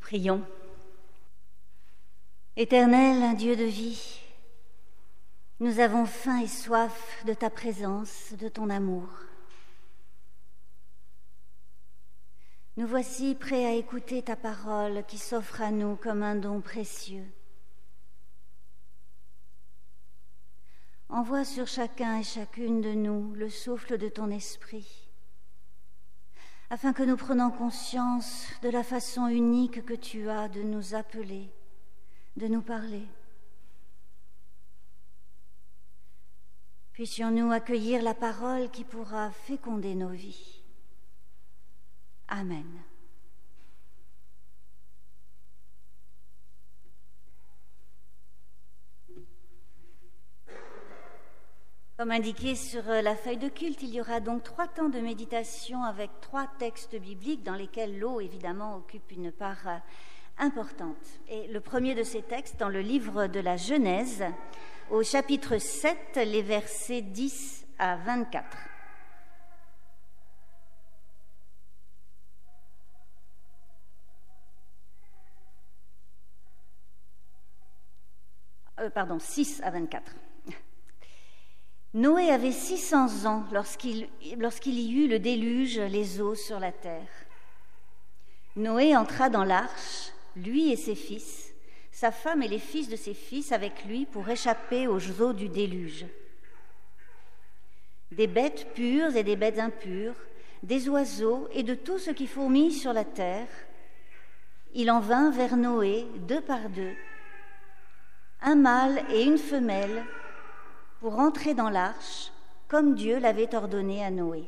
Prions. Éternel Dieu de vie, nous avons faim et soif de ta présence, de ton amour. Nous voici prêts à écouter ta parole qui s'offre à nous comme un don précieux. Envoie sur chacun et chacune de nous le souffle de ton esprit, afin que nous prenions conscience de la façon unique que tu as de nous appeler, de nous parler. Puissions-nous accueillir la parole qui pourra féconder nos vies. Amen. Comme indiqué sur la feuille de culte, il y aura donc 3 temps de méditation avec 3 textes bibliques dans lesquels l'eau, évidemment, occupe une part importante. Et le premier de ces textes, dans le livre de la Genèse, au chapitre 7, les versets 10 à 24. Pardon, 6 à 24. Noé avait 600 ans lorsqu'il y eut le déluge, les eaux sur la terre. Noé entra dans l'arche, lui et ses fils, sa femme et les fils de ses fils avec lui pour échapper aux eaux du déluge. Des bêtes pures et des bêtes impures, des oiseaux et de tout ce qui fourmille sur la terre, il en vint vers Noé 2 par 2, un mâle et une femelle, pour entrer dans l'arche, comme Dieu l'avait ordonné à Noé.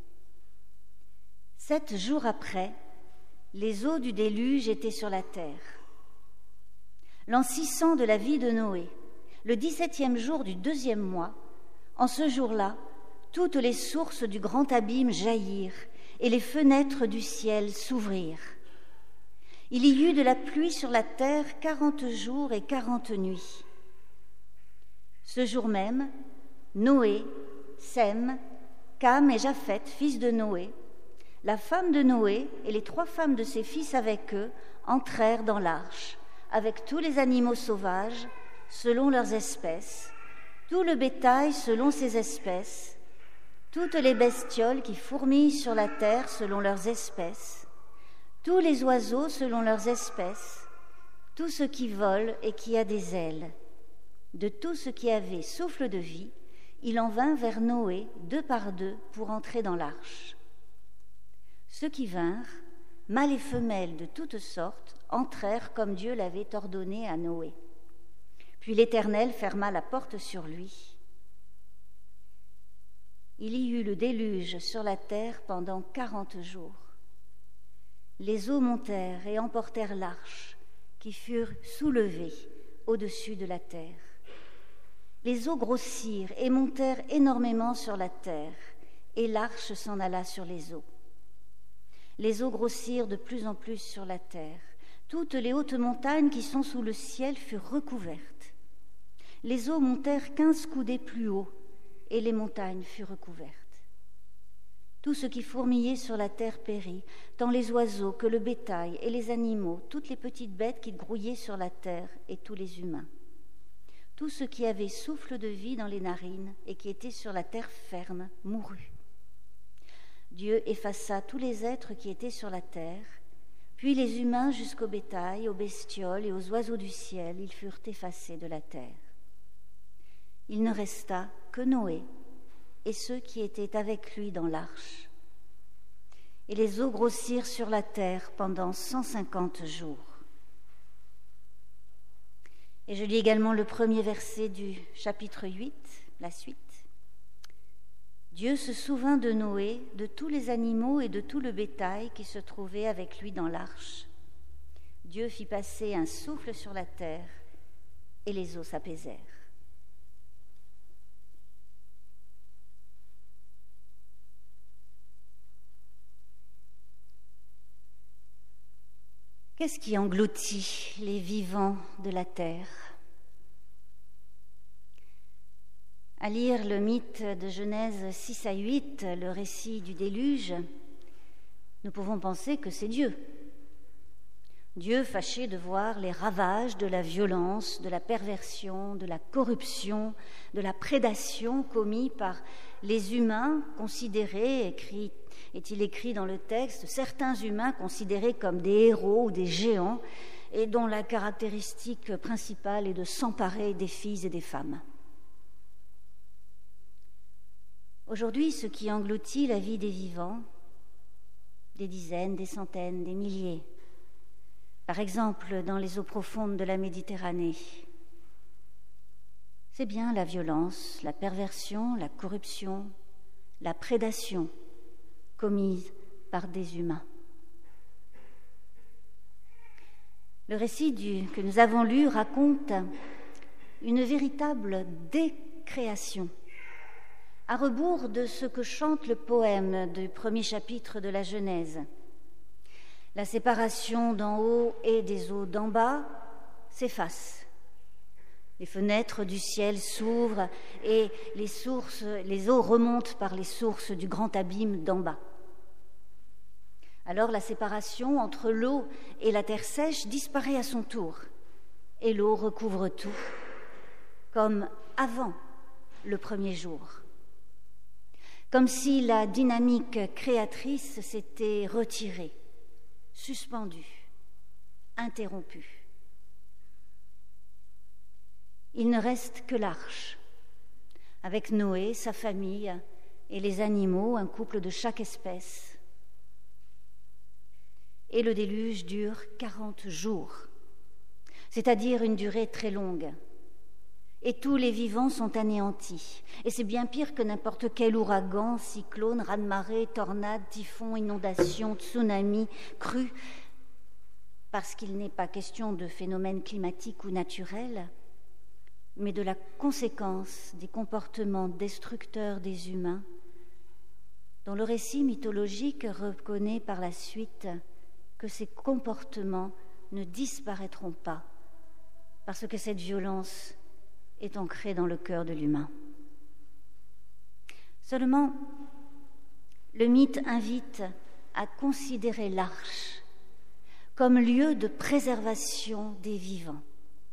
7 jours après, les eaux du déluge étaient sur la terre. L'an 600 de la vie de Noé, le 17e jour du 2e mois, en ce jour-là, toutes les sources du grand abîme jaillirent et les fenêtres du ciel s'ouvrirent. Il y eut de la pluie sur la terre 40 jours et 40 nuits. Ce jour même, Noé, Sem, Cam et Japheth, fils de Noé, la femme de Noé et les 3 femmes de ses fils avec eux entrèrent dans l'arche, avec tous les animaux sauvages, selon leurs espèces, tout le bétail selon ses espèces, toutes les bestioles qui fourmillent sur la terre selon leurs espèces, tous les oiseaux selon leurs espèces, tout ce qui vole et qui a des ailes. De tout ce qui avait souffle de vie, il en vint vers Noé 2 par 2 pour entrer dans l'arche. Ceux qui vinrent, mâles et femelles de toutes sortes, entrèrent comme Dieu l'avait ordonné à Noé. Puis l'Éternel ferma la porte sur lui. Il y eut le déluge sur la terre pendant 40 jours. Les eaux montèrent et emportèrent l'arche, qui furent soulevées au-dessus de la terre. Les eaux grossirent et montèrent énormément sur la terre, et l'arche s'en alla sur les eaux. Les eaux grossirent de plus en plus sur la terre. Toutes les hautes montagnes qui sont sous le ciel furent recouvertes. Les eaux montèrent 15 coudées plus haut, et les montagnes furent recouvertes. Tout ce qui fourmillait sur la terre périt, tant les oiseaux que le bétail et les animaux, toutes les petites bêtes qui grouillaient sur la terre et tous les humains. Tout ce qui avait souffle de vie dans les narines et qui était sur la terre ferme mourut. Dieu effaça tous les êtres qui étaient sur la terre, puis les humains jusqu'au bétail, aux bestioles et aux oiseaux du ciel, ils furent effacés de la terre. Il ne resta que Noé et ceux qui étaient avec lui dans l'arche. Et les eaux grossirent sur la terre pendant 150 jours. Et je lis également le premier verset du chapitre 8, la suite. Dieu se souvint de Noé, de tous les animaux et de tout le bétail qui se trouvaient avec lui dans l'arche. Dieu fit passer un souffle sur la terre et les eaux s'apaisèrent. Qu'est-ce qui engloutit les vivants de la terre ? À lire le mythe de Genèse 6 à 8, le récit du déluge, nous pouvons penser que c'est Dieu. Dieu fâché de voir les ravages de la violence, de la perversion, de la corruption, de la prédation commis par les humains considérés, est-il écrit dans le texte, certains humains considérés comme des héros ou des géants et dont la caractéristique principale est de s'emparer des filles et des femmes. Aujourd'hui, ce qui engloutit la vie des vivants, des dizaines, des centaines, des milliers, par exemple dans les eaux profondes de la Méditerranée, c'est bien la violence, la perversion, la corruption, la prédation commise par des humains. Le récit que nous avons lu raconte une véritable décréation, à rebours de ce que chante le poème du premier chapitre de la Genèse. La séparation d'en haut et des eaux d'en bas s'efface. Les fenêtres du ciel s'ouvrent et les eaux remontent par les sources du grand abîme d'en bas. Alors la séparation entre l'eau et la terre sèche disparaît à son tour et l'eau recouvre tout, comme avant le premier jour. Comme si la dynamique créatrice s'était retirée, suspendue, interrompue. Il ne reste que l'arche, avec Noé, sa famille et les animaux, un couple de chaque espèce. Et le déluge dure 40 jours, c'est-à-dire une durée très longue. Et tous les vivants sont anéantis. Et c'est bien pire que n'importe quel ouragan, cyclone, raz-de-marée, tornade, typhon, inondation, tsunami, crue, parce qu'il n'est pas question de phénomènes climatiques ou naturels, mais de la conséquence des comportements destructeurs des humains, dont le récit mythologique reconnaît par la suite que ces comportements ne disparaîtront pas, parce que cette violence est ancrée dans le cœur de l'humain. Seulement, le mythe invite à considérer l'arche comme lieu de préservation des vivants.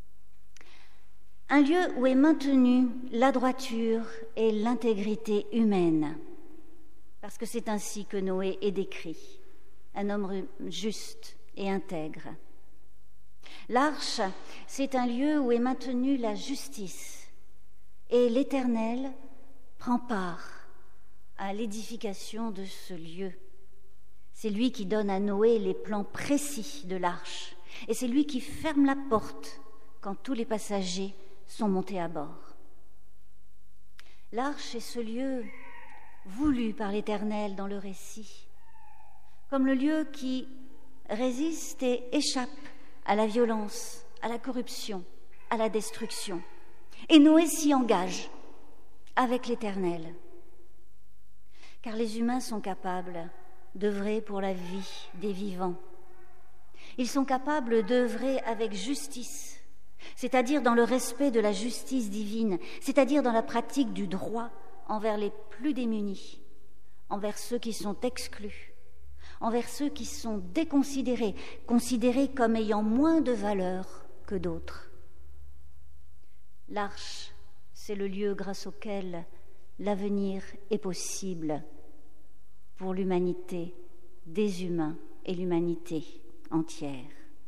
Un lieu où est maintenue la droiture et l'intégrité humaine, parce que c'est ainsi que Noé est décrit, un homme juste et intègre. L'arche, c'est un lieu où est maintenue la justice, et l'Éternel prend part à l'édification de ce lieu. C'est lui qui donne à Noé les plans précis de l'arche, et c'est lui qui ferme la porte quand tous les passagers sont montés à bord. L'arche est ce lieu voulu par l'Éternel dans le récit, comme le lieu qui résiste et échappe à la violence, à la corruption, à la destruction. Et Noé s'y engage avec l'Éternel, car les humains sont capables d'œuvrer pour la vie des vivants. Ils sont capables d'œuvrer avec justice, c'est-à-dire dans le respect de la justice divine, c'est-à-dire dans la pratique du droit envers les plus démunis, envers ceux qui sont exclus, envers ceux qui sont déconsidérés, considérés comme ayant moins de valeur que d'autres. L'arche, c'est le lieu grâce auquel l'avenir est possible pour l'humanité des humains et l'humanité entière.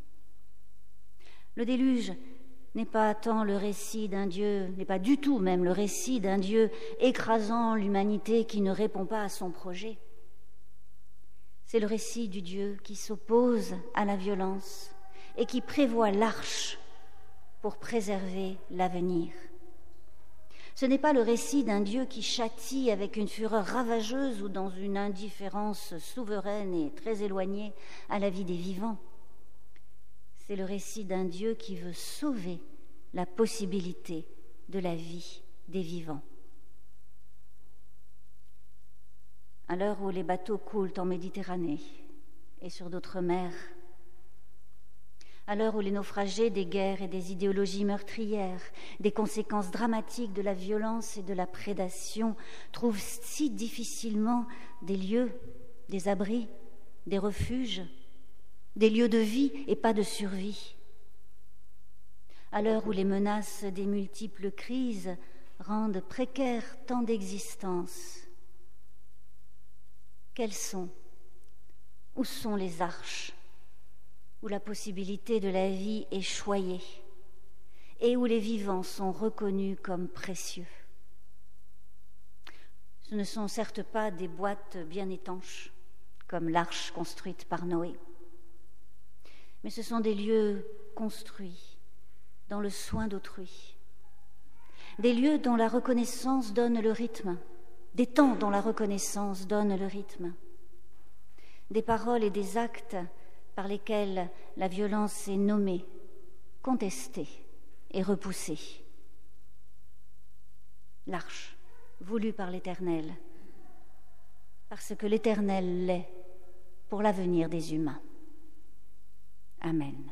Le déluge n'est pas tant le récit d'un Dieu, n'est pas du tout même le récit d'un Dieu écrasant l'humanité qui ne répond pas à son projet. C'est le récit du Dieu qui s'oppose à la violence et qui prévoit l'arche pour préserver l'avenir. Ce n'est pas le récit d'un Dieu qui châtie avec une fureur ravageuse ou dans une indifférence souveraine et très éloignée à la vie des vivants. C'est le récit d'un Dieu qui veut sauver la possibilité de la vie des vivants. À l'heure où les bateaux coulent en Méditerranée et sur d'autres mers, à l'heure où les naufragés des guerres et des idéologies meurtrières, des conséquences dramatiques de la violence et de la prédation trouvent si difficilement des lieux, des abris, des refuges, des lieux de vie et pas de survie. À l'heure où les menaces des multiples crises rendent précaires tant d'existences, quelles sont, où sont les arches où la possibilité de la vie est choyée et où les vivants sont reconnus comme précieux? Ce ne sont certes pas des boîtes bien étanches, comme l'arche construite par Noé, mais ce sont des lieux construits dans le soin d'autrui, des lieux dont la reconnaissance donne le rythme, des temps dont la reconnaissance donne le rythme, des paroles et des actes par lesquels la violence est nommée, contestée et repoussée. L'arche, voulue par l'Éternel, parce que l'Éternel l'est pour l'avenir des humains. Amen.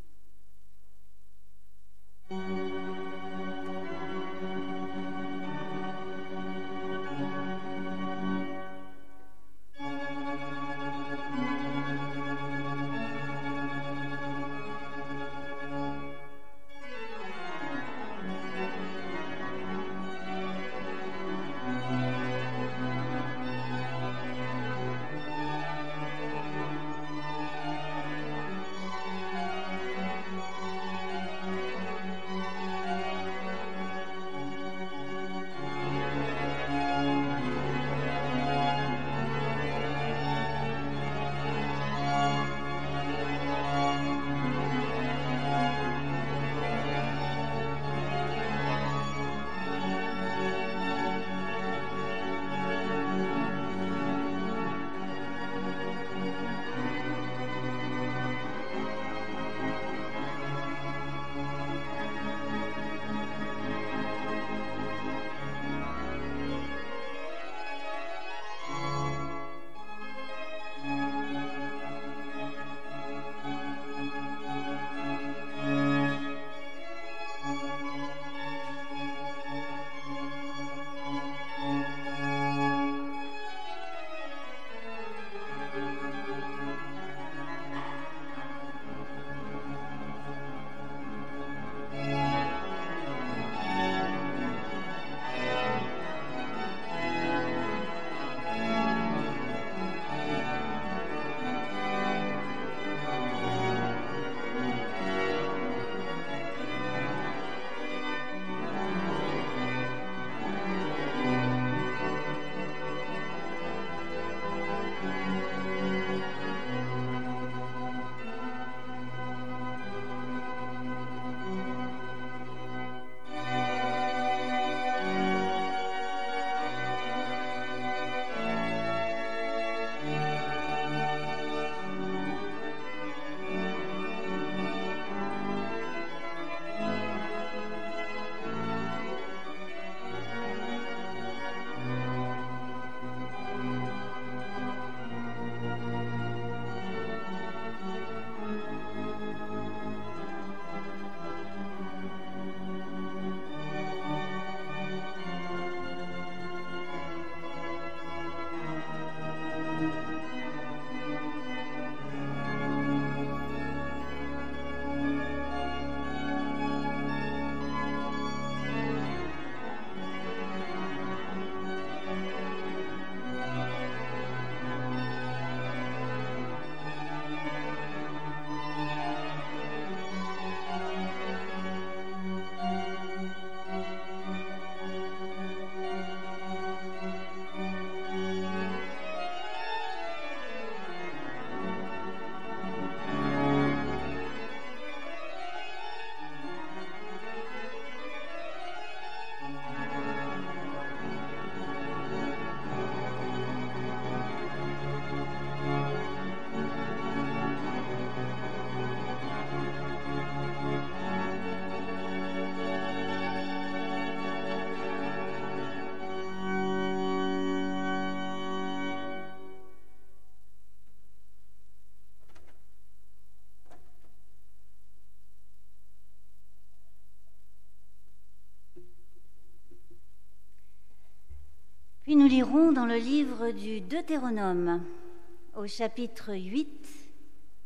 Puis nous lirons dans le livre du Deutéronome, au chapitre 8,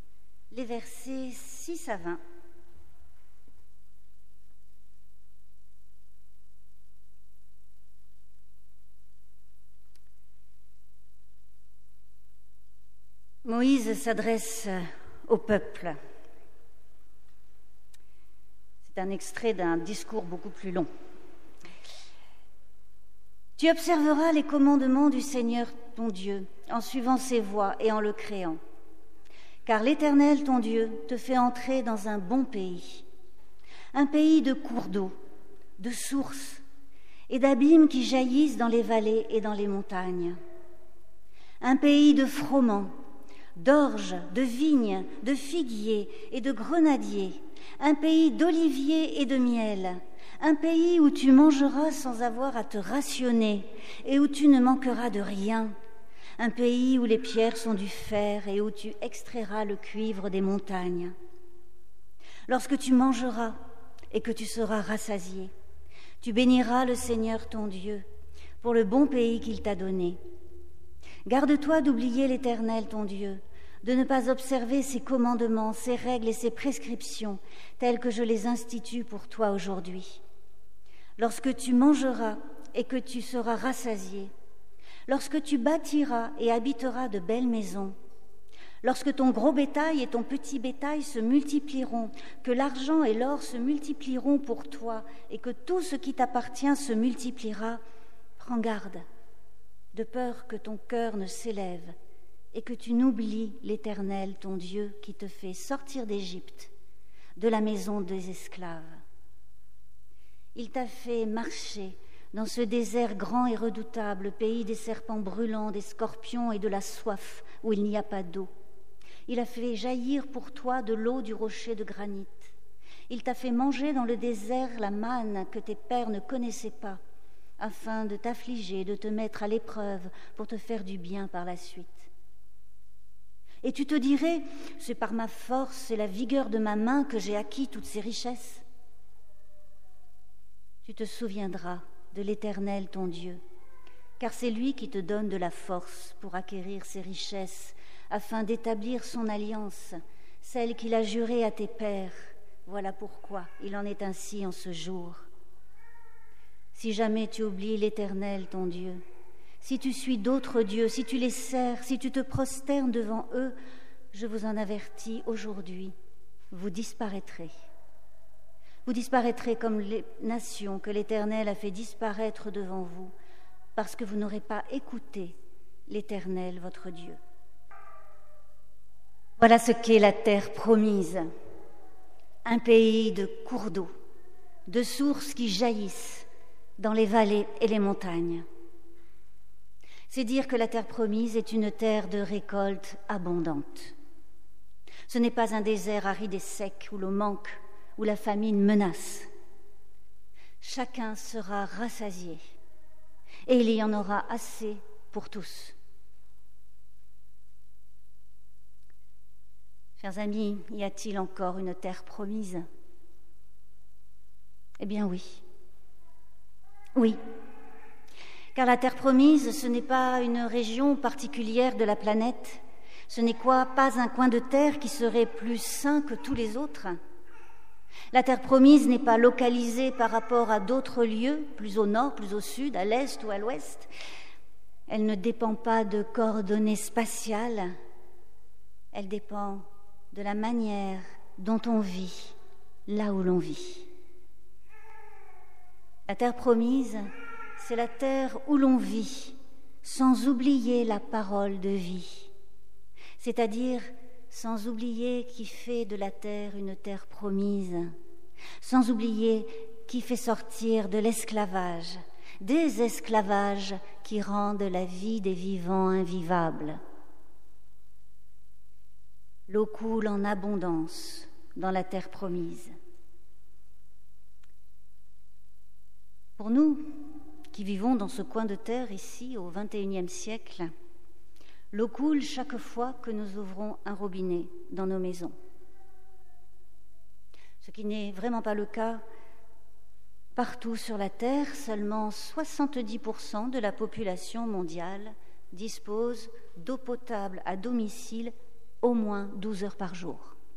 les versets 6 à 20. Moïse s'adresse au peuple. C'est un extrait d'un discours beaucoup plus long. Tu observeras les commandements du Seigneur ton Dieu en suivant ses voies et en le créant. Car l'Éternel ton Dieu te fait entrer dans un bon pays, un pays de cours d'eau, de sources et d'abîmes qui jaillissent dans les vallées et dans les montagnes, un pays de froment, d'orge, de vignes, de figuiers et de grenadiers, un pays d'oliviers et de miel, un pays où tu mangeras sans avoir à te rationner et où tu ne manqueras de rien, un pays où les pierres sont du fer et où tu extrairas le cuivre des montagnes. Lorsque tu mangeras et que tu seras rassasié, tu béniras le Seigneur ton Dieu pour le bon pays qu'il t'a donné. Garde-toi d'oublier l'Éternel ton Dieu, de ne pas observer ses commandements, ses règles et ses prescriptions, telles que je les institue pour toi aujourd'hui. Lorsque tu mangeras et que tu seras rassasié, lorsque tu bâtiras et habiteras de belles maisons, lorsque ton gros bétail et ton petit bétail se multiplieront, que l'argent et l'or se multiplieront pour toi et que tout ce qui t'appartient se multipliera, prends garde, de peur que ton cœur ne s'élève et que tu n'oublies l'Éternel, ton Dieu, qui te fait sortir d'Égypte, de la maison des esclaves. Il t'a fait marcher dans ce désert grand et redoutable, pays des serpents brûlants, des scorpions et de la soif, où il n'y a pas d'eau. Il a fait jaillir pour toi de l'eau du rocher de granit. Il t'a fait manger dans le désert la manne que tes pères ne connaissaient pas, afin de t'affliger, de te mettre à l'épreuve pour te faire du bien par la suite. Et tu te dirais, c'est par ma force et la vigueur de ma main que j'ai acquis toutes ces richesses. Tu te souviendras de l'Éternel ton Dieu, car c'est lui qui te donne de la force pour acquérir ces richesses, afin d'établir son alliance, celle qu'il a jurée à tes pères. Voilà pourquoi il en est ainsi en ce jour. Si jamais tu oublies l'Éternel ton Dieu, si tu suis d'autres dieux, si tu les sers, si tu te prosternes devant eux, je vous en avertis aujourd'hui, vous disparaîtrez. Vous disparaîtrez comme les nations que l'Éternel a fait disparaître devant vous, parce que vous n'aurez pas écouté l'Éternel votre Dieu. Voilà ce qu'est la terre promise, un pays de cours d'eau, de sources qui jaillissent dans les vallées et les montagnes. C'est dire que la terre promise est une terre de récolte abondante. Ce n'est pas un désert aride et sec où le manque, où la famine menace. Chacun sera rassasié et il y en aura assez pour tous. Chers amis, y a-t-il encore une terre promise ? Eh bien oui. Oui. Car la terre promise, ce n'est pas une région particulière de la planète, ce n'est pas un coin de terre qui serait plus sain que tous les autres. La terre promise n'est pas localisée par rapport à d'autres lieux, plus au nord, plus au sud, à l'est ou à l'ouest. Elle ne dépend pas de coordonnées spatiales, elle dépend de la manière dont on vit là où l'on vit. La terre promise, c'est la terre où l'on vit, sans oublier la parole de vie, c'est-à-dire sans oublier qui fait de la terre une terre promise, sans oublier qui fait sortir de l'esclavage, des esclavages qui rendent la vie des vivants invivable. L'eau coule en abondance dans la terre promise. Pour nous, qui vivons dans ce coin de terre ici au XXIe siècle, l'eau coule chaque fois que nous ouvrons un robinet dans nos maisons. Ce qui n'est vraiment pas le cas partout sur la Terre. Seulement 70% de la population mondiale dispose d'eau potable à domicile au moins 12 heures par jour.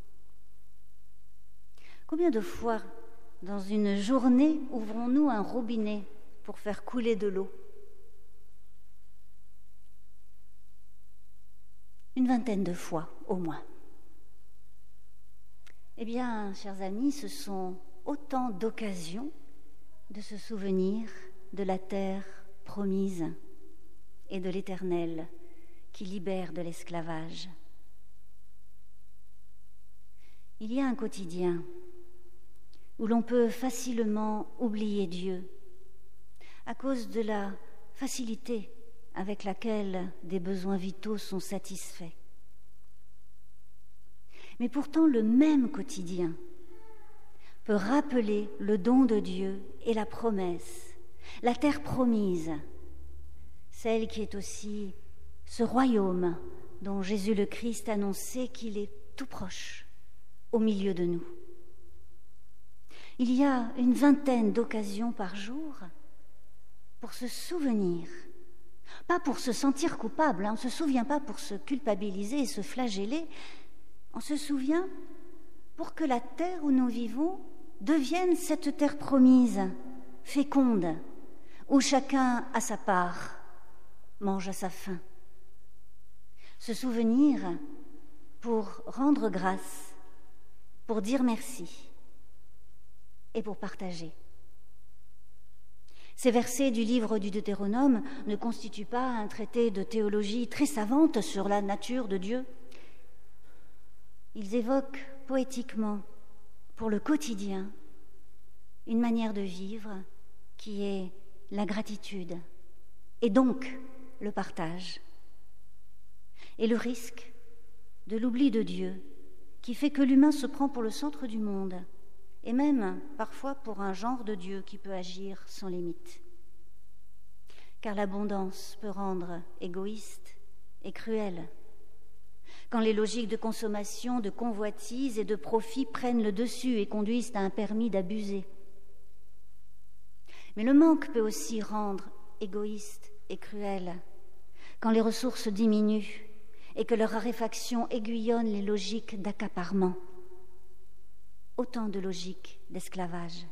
Combien de fois dans une journée ouvrons-nous un robinet pour faire couler de l'eau? Une vingtaine de fois au moins. Eh bien, chers amis, ce sont autant d'occasions de se souvenir de la terre promise et de l'Éternel qui libère de l'esclavage. Il y a un quotidien où l'on peut facilement oublier Dieu à cause de la facilité avec laquelle des besoins vitaux sont satisfaits. Mais pourtant, le même quotidien peut rappeler le don de Dieu et la promesse, la terre promise, celle qui est aussi ce royaume dont Jésus le Christ annonçait qu'il est tout proche, au milieu de nous. Il y a une vingtaine d'occasions par jour pour se souvenir, pas pour se sentir coupable, on ne se souvient pas pour se culpabiliser et se flageller, on se souvient pour que la terre où nous vivons devienne cette terre promise, féconde, où chacun a sa part, mange à sa faim. Se souvenir pour rendre grâce, pour dire merci et pour partager. Ces versets du livre du Deutéronome ne constituent pas un traité de théologie très savante sur la nature de Dieu. Ils évoquent poétiquement, pour le quotidien, une manière de vivre qui est la gratitude et donc le partage. Et le risque de l'oubli de Dieu qui fait que l'humain se prend pour le centre du monde et même parfois pour un genre de Dieu qui peut agir sans limite. Car l'abondance peut rendre égoïste et cruel. Quand les logiques de consommation, de convoitise et de profit prennent le dessus et conduisent à un permis d'abuser. Mais le manque peut aussi rendre égoïste et cruel quand les ressources diminuent et que leur raréfaction aiguillonne les logiques d'accaparement. Autant de logiques d'esclavage.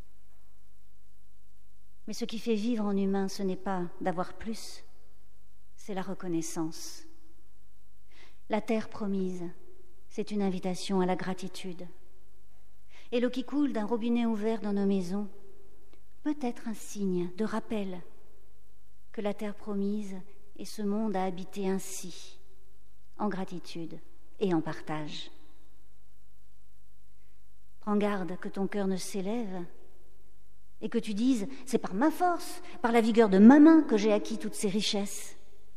Mais ce qui fait vivre en humain, ce n'est pas d'avoir plus, c'est la reconnaissance. La terre promise, c'est une invitation à la gratitude. Et l'eau qui coule d'un robinet ouvert dans nos maisons peut être un signe de rappel que la terre promise et ce monde à habiter ainsi, en gratitude et en partage. Prends garde que ton cœur ne s'élève et que tu dises « c'est par ma force, par la vigueur de ma main que j'ai acquis toutes ces richesses ».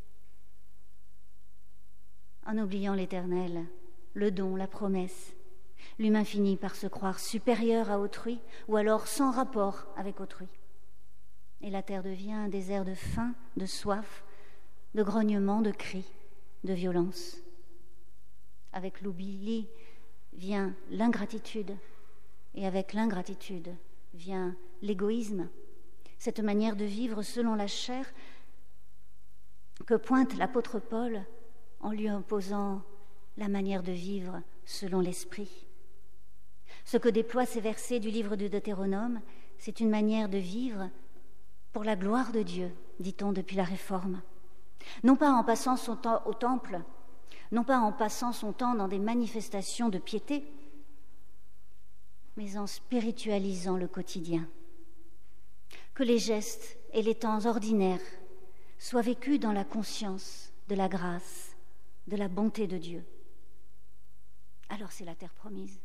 En oubliant l'Éternel, le don, la promesse, l'humain finit par se croire supérieur à autrui ou alors sans rapport avec autrui. Et la terre devient un désert de faim, de soif, de grognements, de cris, de violence. Avec l'oubli vient l'ingratitude et avec l'ingratitude vient l'égoïsme, cette manière de vivre selon la chair que pointe l'apôtre Paul en lui imposant la manière de vivre selon l'esprit. Ce que déploient ces versets du livre du Deutéronome, c'est une manière de vivre pour la gloire de Dieu, dit-on depuis la Réforme. Non pas en passant son temps au temple, non pas en passant son temps dans des manifestations de piété, mais en spiritualisant le quotidien. Que les gestes et les temps ordinaires soient vécus dans la conscience de la grâce, de la bonté de Dieu. Alors c'est la terre promise.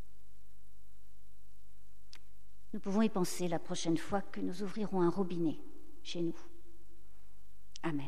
Nous pouvons y penser la prochaine fois que nous ouvrirons un robinet chez nous. Amen.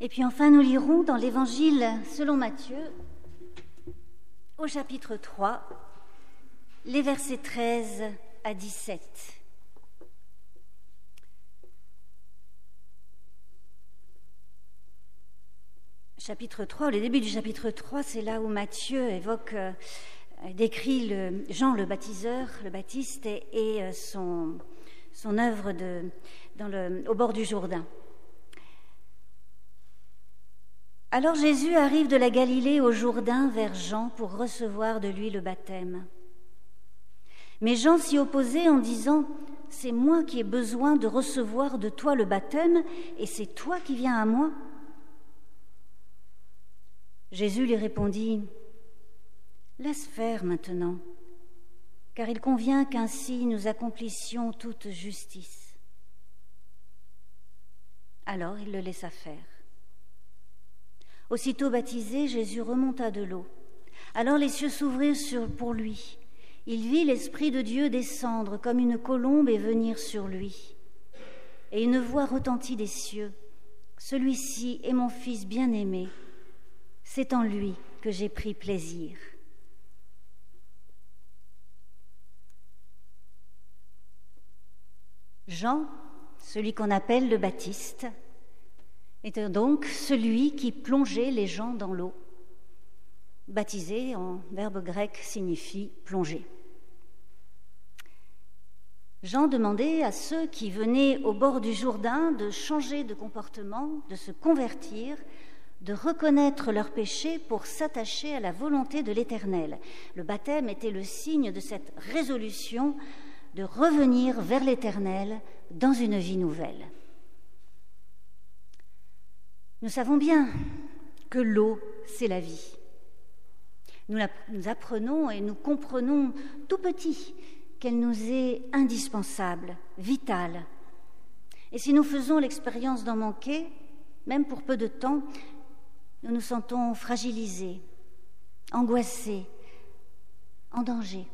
Et puis enfin, nous lirons dans l'Évangile selon Matthieu, au chapitre 3, les versets 13 à 17. Chapitre 3, le début du chapitre 3, c'est là où Matthieu décrit Jean le baptiseur, le Baptiste, et son œuvre au bord du Jourdain. Alors Jésus arrive de la Galilée au Jourdain vers Jean pour recevoir de lui le baptême. Mais Jean s'y opposait en disant « C'est moi qui ai besoin de recevoir de toi le baptême, et c'est toi qui viens à moi ?» Jésus lui répondit « Laisse faire maintenant, car il convient qu'ainsi nous accomplissions toute justice. » Alors il le laissa faire. Aussitôt baptisé, Jésus remonta de l'eau. Alors les cieux s'ouvrirent pour lui. Il vit l'Esprit de Dieu descendre comme une colombe et venir sur lui. Et une voix retentit des cieux. « Celui-ci est mon Fils bien-aimé. C'est en lui que j'ai pris plaisir. » Jean, celui qu'on appelle le Baptiste, était donc celui qui plongeait les gens dans l'eau. Baptiser, en verbe grec, signifie plonger. Jean demandait à ceux qui venaient au bord du Jourdain de changer de comportement, de se convertir, de reconnaître leurs péchés pour s'attacher à la volonté de l'Éternel. Le baptême était le signe de cette résolution de revenir vers l'Éternel dans une vie nouvelle. Nous savons bien que l'eau, c'est la vie. Nous apprenons et nous comprenons tout petit qu'elle nous est indispensable, vitale. Et si nous faisons l'expérience d'en manquer, même pour peu de temps, nous nous sentons fragilisés, angoissés, en danger.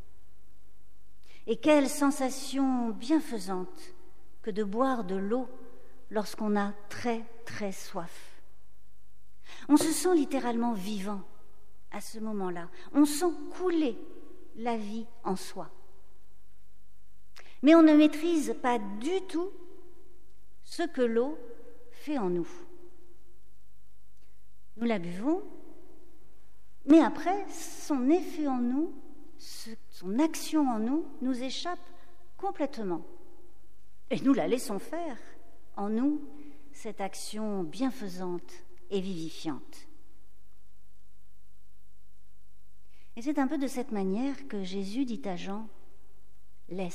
Et quelle sensation bienfaisante que de boire de l'eau lorsqu'on a très, très soif. On se sent littéralement vivant à ce moment-là. On sent couler la vie en soi. Mais on ne maîtrise pas du tout ce que l'eau fait en nous. Nous la buvons, mais après, son effet en nous, son action en nous, nous échappe complètement. Et nous la laissons faire en nous, cette action bienfaisante et vivifiante. Et c'est un peu de cette manière que Jésus dit à Jean « Laisse ».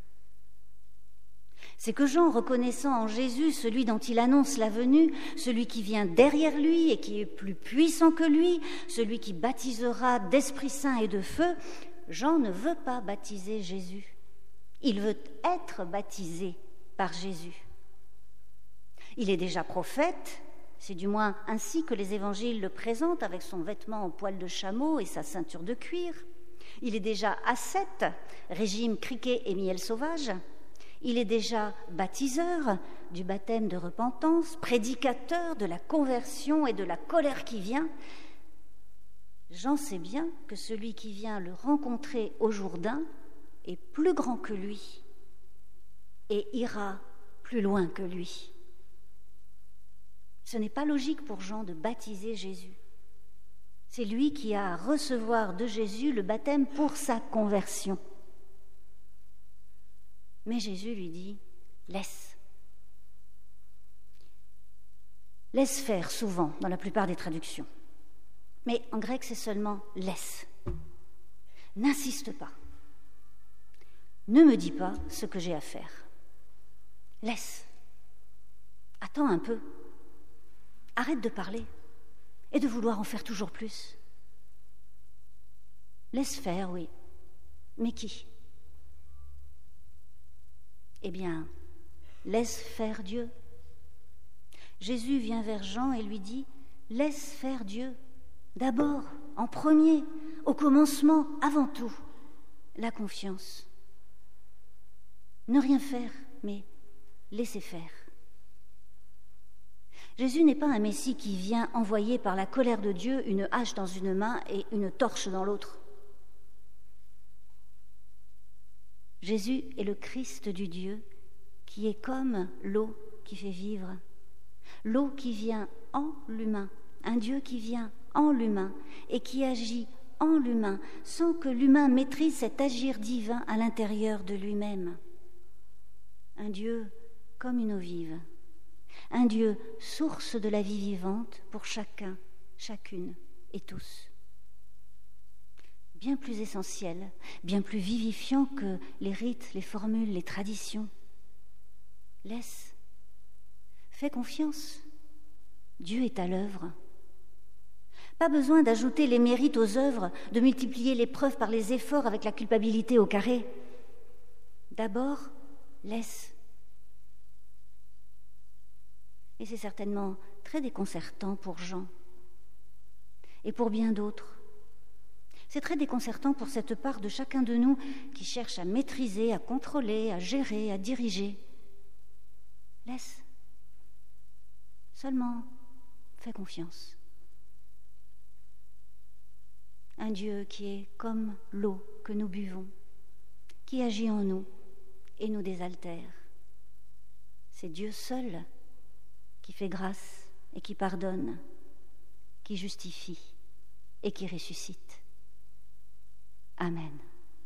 C'est que Jean, reconnaissant en Jésus celui dont il annonce la venue, celui qui vient derrière lui et qui est plus puissant que lui, celui qui baptisera d'Esprit Saint et de feu, Jean ne veut pas baptiser Jésus. Il veut être baptisé par Jésus. Il est déjà prophète, c'est du moins ainsi que les évangiles le présentent avec son vêtement en poil de chameau et sa ceinture de cuir. Il est déjà ascète, régime criquet et miel sauvage. Il est déjà baptiseur du baptême de repentance, prédicateur de la conversion et de la colère qui vient. Jean sait bien que celui qui vient le rencontrer au Jourdain est plus grand que lui et ira plus loin que lui. Ce n'est pas logique pour Jean de baptiser Jésus. C'est lui qui a à recevoir de Jésus le baptême pour sa conversion. Mais Jésus lui dit « Laisse ». « Laisse faire » souvent dans la plupart des traductions. Mais en grec, c'est seulement « laisse ». N'insiste pas. Ne me dis pas ce que j'ai à faire. Laisse. Attends un peu. Arrête de parler et de vouloir en faire toujours plus. Laisse faire, oui. Mais qui ? Eh bien, laisse faire Dieu. Jésus vient vers Jean et lui dit « Laisse faire Dieu. D'abord, en premier, au commencement, avant tout, la confiance. Ne rien faire, mais laisser faire. » Jésus n'est pas un Messie qui vient envoyer par la colère de Dieu une hache dans une main et une torche dans l'autre. Jésus est le Christ du Dieu qui est comme l'eau qui fait vivre, l'eau qui vient en l'humain, un Dieu qui vient en l'humain et qui agit en l'humain sans que l'humain maîtrise cet agir divin à l'intérieur de lui-même. Un Dieu comme une eau vive. Un Dieu, source de la vie vivante pour chacun, chacune et tous. Bien plus essentiel, bien plus vivifiant que les rites, les formules, les traditions. Laisse, fais confiance, Dieu est à l'œuvre. Pas besoin d'ajouter les mérites aux œuvres, de multiplier les preuves par les efforts avec la culpabilité au carré. D'abord, laisse. Et c'est certainement très déconcertant pour Jean et pour bien d'autres. C'est très déconcertant pour cette part de chacun de nous qui cherche à maîtriser, à contrôler, à gérer, à diriger. Laisse. Seulement, fais confiance. Un Dieu qui est comme l'eau que nous buvons, qui agit en nous et nous désaltère. C'est Dieu seul qui fait grâce et qui pardonne, qui justifie et qui ressuscite. Amen.